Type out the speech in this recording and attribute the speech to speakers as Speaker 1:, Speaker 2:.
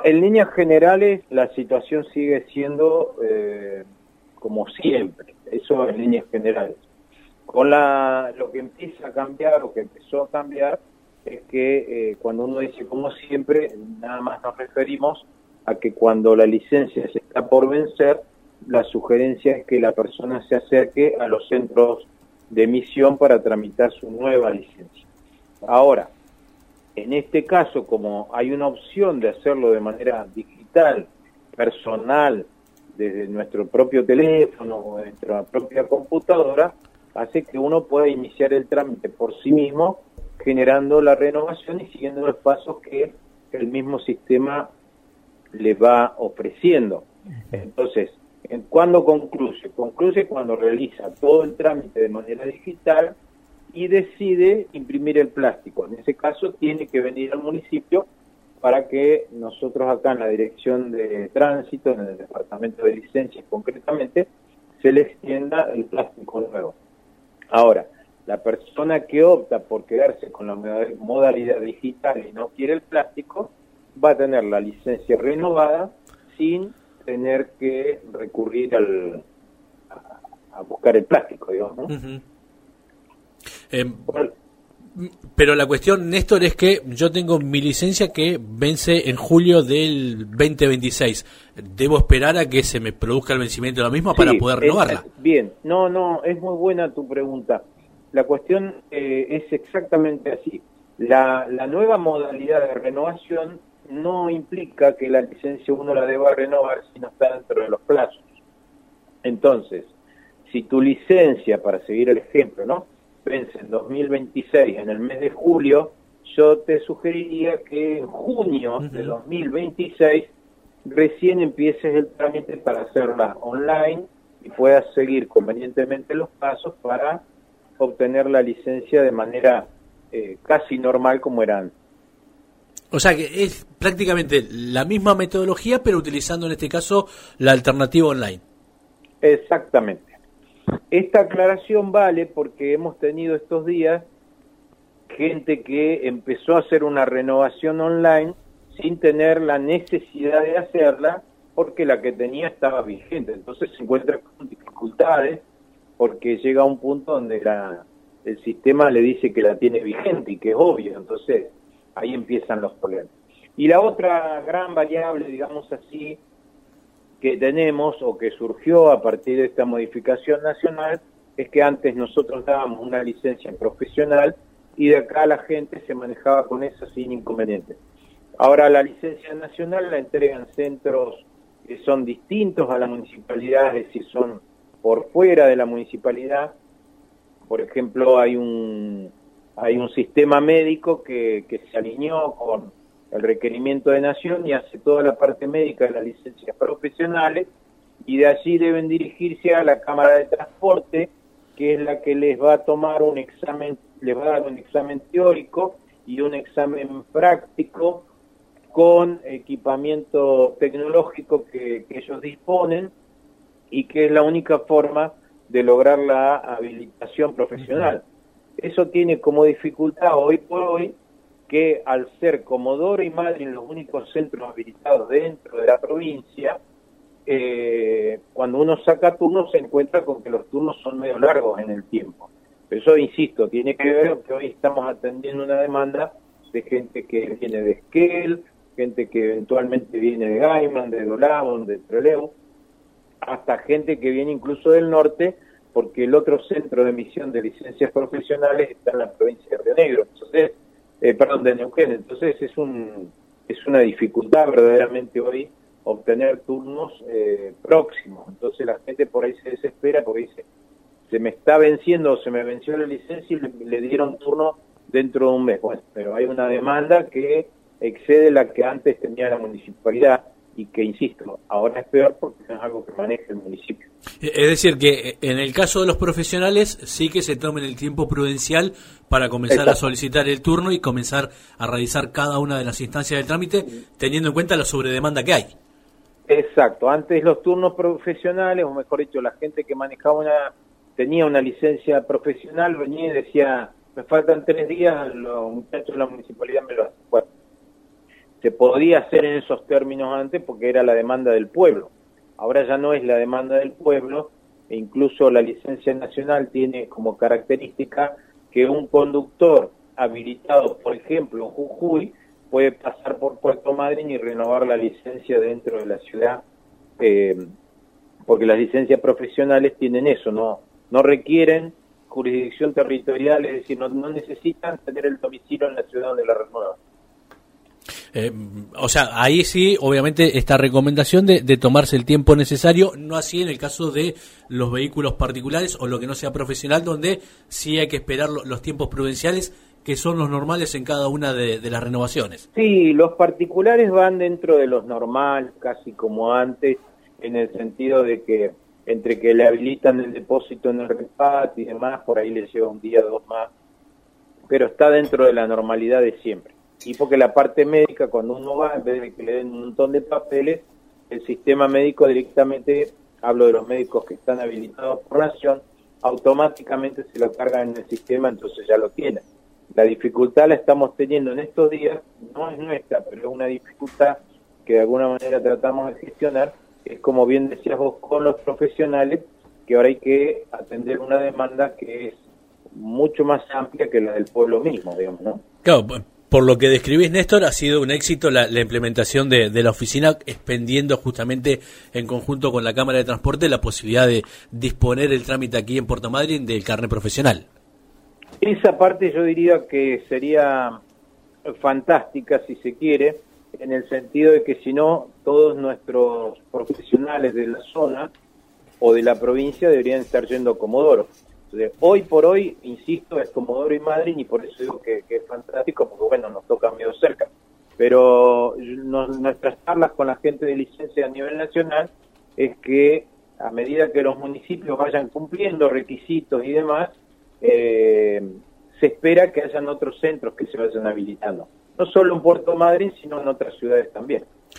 Speaker 1: En líneas generales, la situación sigue siendo como siempre, eso en líneas generales. Con lo que empieza a cambiar, o que empezó a cambiar, es que cuando uno dice como siempre, nada más nos referimos a que cuando la licencia se está por vencer, la sugerencia es que la persona se acerque a los centros de emisión para tramitar su nueva licencia. Ahora, en este caso, como hay una opción de hacerlo de manera digital, personal, desde nuestro propio teléfono o de nuestra propia computadora, hace que uno pueda iniciar el trámite por sí mismo, generando la renovación y siguiendo los pasos que el mismo sistema le va ofreciendo. Entonces, ¿cuándo concluye? Concluye cuando realiza todo el trámite de manera digital y decide imprimir el plástico. En ese caso tiene que venir al municipio para que nosotros acá en la Dirección de Tránsito, en el Departamento de Licencias concretamente, se le extienda el plástico nuevo. Ahora, la persona que opta por quedarse con la modalidad digital y no quiere el plástico, va a tener la licencia renovada sin tener que recurrir a buscar el plástico, digamos, ¿no?
Speaker 2: Uh-huh. Pero la cuestión, Néstor, es que yo tengo mi licencia que vence en julio del 2026. ¿Debo esperar a que se me produzca el vencimiento de la misma para poder renovarla?
Speaker 1: Bien, no, es muy buena tu pregunta. La cuestión es exactamente así. La nueva modalidad de renovación no implica que la licencia uno la deba renovar si no está dentro de los plazos. Entonces, si tu licencia, para seguir el ejemplo, ¿no?, vence en 2026, en el mes de julio, yo te sugeriría que en junio de 2026 recién empieces el trámite para hacerla online y puedas seguir convenientemente los pasos para obtener la licencia de manera casi normal como era antes.
Speaker 2: O sea que es prácticamente la misma metodología, pero utilizando en este caso la alternativa online.
Speaker 1: Exactamente. Esta aclaración vale porque hemos tenido estos días gente que empezó a hacer una renovación online sin tener la necesidad de hacerla porque la que tenía estaba vigente. Entonces se encuentra con dificultades porque llega a un punto donde el sistema le dice que la tiene vigente y que es obvio. Entonces ahí empiezan los problemas. Y la otra gran variable, digamos así, que tenemos o que surgió a partir de esta modificación nacional es que antes nosotros dábamos una licencia profesional y de acá la gente se manejaba con eso sin inconvenientes. Ahora la licencia nacional la entregan centros que son distintos a la municipalidad, es decir, son por fuera de la municipalidad. Por ejemplo, hay un sistema médico que se alineó con el requerimiento de Nación y hace toda la parte médica de las licencias profesionales, y de allí deben dirigirse a la Cámara de Transporte, que es la que les va a tomar un examen, les va a dar un examen teórico y un examen práctico con equipamiento tecnológico que ellos disponen y que es la única forma de lograr la habilitación profesional. Eso tiene como dificultad hoy por hoy que al ser Comodoro y Madryn los únicos centros habilitados dentro de la provincia, cuando uno saca turnos se encuentra con que los turnos son medio largos en el tiempo. Pero eso, insisto, tiene que ver con que hoy estamos atendiendo una demanda de gente que viene de Esquel, gente que eventualmente viene de Gaiman, de Dolabón, de Trelew, hasta gente que viene incluso del norte, porque el otro centro de emisión de licencias profesionales está en la provincia de Río Negro. Entonces, de Neuquén. Entonces es una dificultad verdaderamente hoy obtener turnos próximos. Entonces la gente por ahí se desespera porque dice, se me está venciendo o se me venció la licencia y le dieron turno dentro de un mes. Bueno, pero hay una demanda que excede la que antes tenía la municipalidad y que, insisto, ahora es peor porque no es algo que maneja el municipio.
Speaker 2: Es decir, que en el caso de los profesionales sí que se tomen el tiempo prudencial para comenzar a solicitar el turno y comenzar a realizar cada una de las instancias del trámite, teniendo en cuenta la sobredemanda que hay.
Speaker 1: Exacto. Antes los turnos profesionales, o mejor dicho, la gente que tenía una licencia profesional, venía y decía, me faltan 3 días, los muchachos de la municipalidad me lo hacen. Bueno, se podía hacer en esos términos antes porque era la demanda del pueblo. Ahora ya no es la demanda del pueblo, e incluso la licencia nacional tiene como característica que un conductor habilitado, por ejemplo, en Jujuy, puede pasar por Puerto Madryn y renovar la licencia dentro de la ciudad, porque las licencias profesionales tienen eso, no requieren jurisdicción territorial, es decir, no necesitan tener el domicilio en la ciudad donde la renuevan.
Speaker 2: O sea, ahí sí, obviamente, esta recomendación de tomarse el tiempo necesario, no así en el caso de los vehículos particulares o lo que no sea profesional, donde sí hay que esperar los tiempos prudenciales, que son los normales en cada una de las renovaciones.
Speaker 1: Sí, los particulares van dentro de los normales, casi como antes, en el sentido de que entre que le habilitan el depósito en el REPAT y demás, por ahí les lleva un día, 2 más, pero está dentro de la normalidad de siempre. Y porque la parte médica, cuando uno va, en vez de que le den un montón de papeles, el sistema médico directamente, hablo de los médicos que están habilitados por Nación, automáticamente se lo cargan en el sistema, entonces ya lo tienen. La dificultad la estamos teniendo en estos días, no es nuestra, pero es una dificultad que de alguna manera tratamos de gestionar, es como bien decías vos, con los profesionales, que ahora hay que atender una demanda que es mucho más amplia que la del pueblo mismo, digamos, ¿no?
Speaker 2: Claro, por lo que describís, Néstor, ha sido un éxito la implementación de la oficina, expendiendo justamente en conjunto con la Cámara de Transporte la posibilidad de disponer el trámite aquí en Puerto Madryn del carnet profesional.
Speaker 1: Esa parte yo diría que sería fantástica, si se quiere, en el sentido de que si no, todos nuestros profesionales de la zona o de la provincia deberían estar yendo a Comodoro. Entonces, hoy por hoy, insisto, es Comodoro y Madryn, y por eso digo que es fantástico, porque bueno, nos toca medio cerca. Pero nuestras charlas con la gente de licencia a nivel nacional es que a medida que los municipios vayan cumpliendo requisitos y demás, se espera que hayan otros centros que se vayan habilitando. No solo en Puerto Madryn, sino en otras ciudades también.